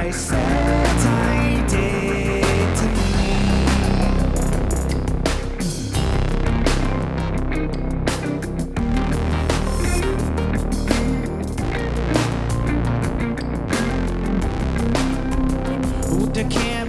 they said I did to me. Who the can